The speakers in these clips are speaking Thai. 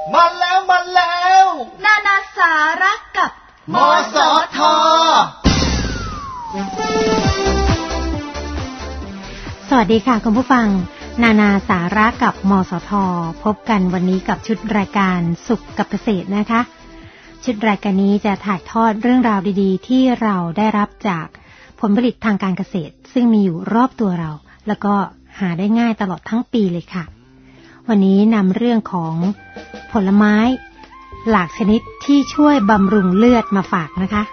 มาแล้วนานาสาระกับมสท. สวัสดีค่ะคุณผู้ฟังนานาสาระกับมสท.พบกันวันนี้กับชุดรายการสุขกับเกษตรนะคะชุดรายการนี้จะถ่ายทอดเรื่องราวดีๆที่เราได้รับจากผลผลิตทางการเกษตรซึ่งมีอยู่รอบตัวเราแล้วก็หาได้ง่ายตลอดทั้งปีเลยค่ะวันนี้นำเรื่องของผลไม้หลากชนิดที่ช่วยบำรุงเลือดมาฝากนะคะ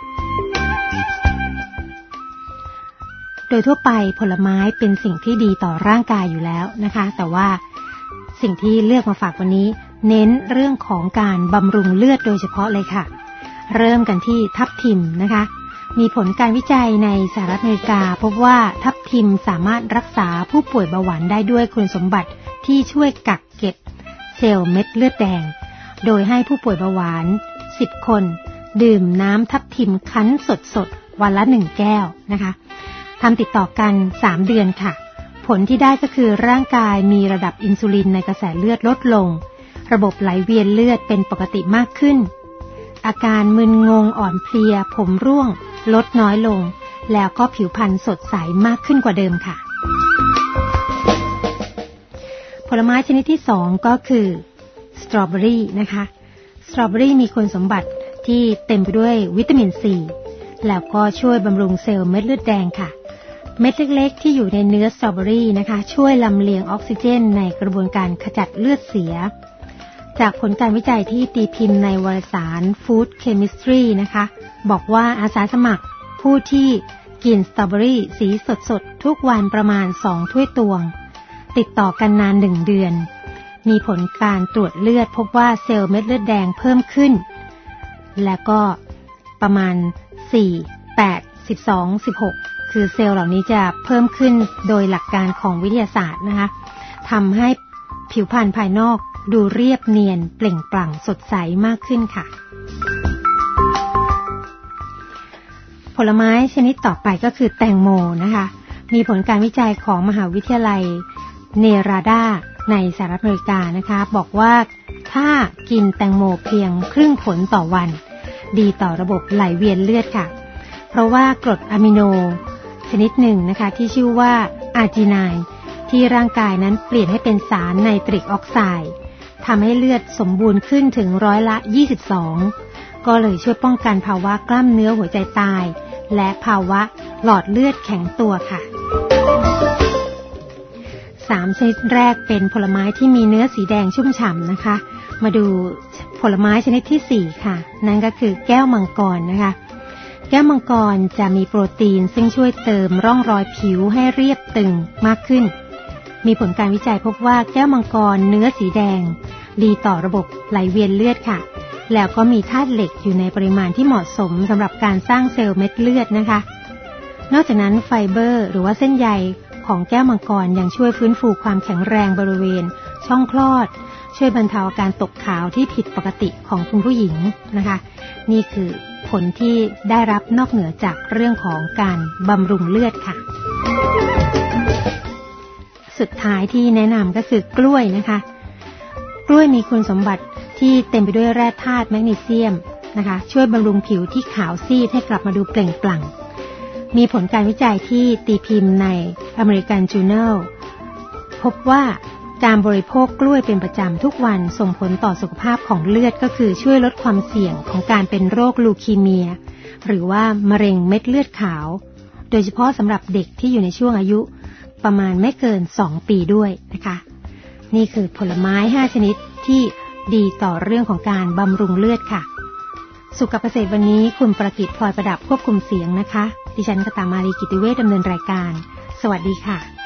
โดยทั่วไปผลไม้เป็นสิ่งที่ดีต่อร่างกายอยู่แล้วนะคะแต่ว่าสิ่งที่เลือกมาฝากวันนี้เน้นเรื่องของการบำรุงเลือดโดยเฉพาะเลยค่ะเริ่มกันที่ทับทิมนะคะมีผลการวิจัยในสหรัฐอเมริกาพบว่าทับทิมสามารถรักษาผู้ป่วยเบาหวานได้ด้วยคุณสมบัติที่ช่วยกักเก็บเซลล์เม็ดเลือดแดงโดยให้ผู้ป่วยเบาหวาน10คนดื่มน้ำทับทิมคั้นสดๆวันละ1แก้วนะคะทำติดต่อกัน3เดือนค่ะผลที่ได้ก็คือร่างกายมีระดับอินซูลินในกระแสเลือดลดลงระบบไหลเวียนเลือดเป็นปกติมากขึ้นอาการมึนงงอ่อนเพลียผมร่วงลดน้อยลงแล้วก็ผิวพรรณสดใสมากขึ้นกว่าเดิมค่ะผลไม้ชนิดที่2ก็คือสตรอเบอรี่นะคะสตรอเบอรี่มีคุณสมบัติที่เต็มไปด้วยวิตามินซีแล้วก็ช่วยบำรุงเซลล์เม็ดเลือดแดงค่ะเม็ดเล็กๆที่อยู่ในเนื้อสตรอเบอรี่นะคะช่วยลำเลียงออกซิเจนในกระบวนการขจัดเลือดเสียจากผลการวิจัยที่ตีพิมพ์ในวารสาร Food Chemistry นะคะบอกว่าอาสาสมัครผู้ที่กินสตรอเบอรี่สีสดๆทุกวันประมาณ2ถ้วยตวงติดต่อกันนาน1เดือนมีผลการตรวจเลือดพบว่าเซลล์เม็ดเลือดแดงเพิ่มขึ้นและก็ประมาณ4 8 12 16คือเซลล์เหล่านี้จะเพิ่มขึ้นโดยหลักการของวิทยาศาสตร์นะคะทำให้ผิวพรรณภายนอกดูเรียบเนียนเปล่งปลั่งสดใสมากขึ้นค่ะผลไม้ชนิดต่อไปก็คือแตงโมนะคะมีผลการวิจัยของมหาวิทยาลัยเนราดาในสหรัฐอเมริกานะคะบอกว่าถ้ากินแตงโมเพียงครึ่งผลต่อวันดีต่อระบบไหลเวียนเลือดค่ะเพราะว่ากรดอะมิโนชนิดหนึ่งนะคะที่ชื่อว่าอาร์จิไนน์ที่ร่างกายนั้นเปลี่ยนให้เป็นสารไนตริกออกไซด์ทำให้เลือดสมบูรณ์ขึ้นถึง22%ก็เลยช่วยป้องกันภาวะกล้ามเนื้อหัวใจตายและภาวะหลอดเลือดแข็งตัวค่ะ3ชนิดแรกเป็นผลไม้ที่มีเนื้อสีแดงชุ่มฉ่ำนะคะมาดูผลไม้ชนิดที่4ค่ะนั่นก็คือแก้วมังกรนะคะแก้วมังกรจะมีโปรตีนซึ่งช่วยเติมร่องรอยผิวให้เรียบตึงมากขึ้นมีผลการวิจัยพบว่าแก้วมังกรเนื้อสีแดงดีต่อระบบไหลเวียนเลือดค่ะแล้วก็มีธาตุเหล็กอยู่ในปริมาณที่เหมาะสมสำหรับการสร้างเซลล์เม็ดเลือดนะคะนอกจากนั้นไฟเบอร์หรือว่าเส้นใยของแก้วมังกรยังช่วยฟื้นฟูความแข็งแรงบริเวณช่องคลอดช่วยบรรเทาอาการตกขาวที่ผิดปกติของคุณผู้หญิงนะคะนี่คือผลที่ได้รับนอกเหนือจากเรื่องของการบำรุงเลือดค่ะสุดท้ายที่แนะนำก็คือกล้วยนะคะกล้วยมีคุณสมบัติที่เต็มไปด้วยแร่ธาตุแมกนีเซียมนะคะช่วยบำรุงผิวที่ขาวซีดให้กลับมาดูเปล่งปลั่งมีผลการวิจัยที่ตีพิมพ์ใน American Journal พบว่าการบริโภคกล้วยเป็นประจำทุกวันส่งผลต่อสุขภาพของเลือดก็คือช่วยลดความเสี่ยงของการเป็นโรคลูคีเมียหรือว่ามะเร็งเม็ดเลือดขาวโดยเฉพาะสำหรับเด็กที่อยู่ในช่วงอายุประมาณไม่เกิน2ปีด้วยนะคะนี่คือผลไม้5ชนิดที่ดีต่อเรื่องของการบำรุงเลือดค่ะสุขเกษตรวันนี้คุณประกิตพลอยประดับควบคุมเสียงนะคะดิฉันกตามารีกิติเวชดำเนินรายการสวัสดีค่ะ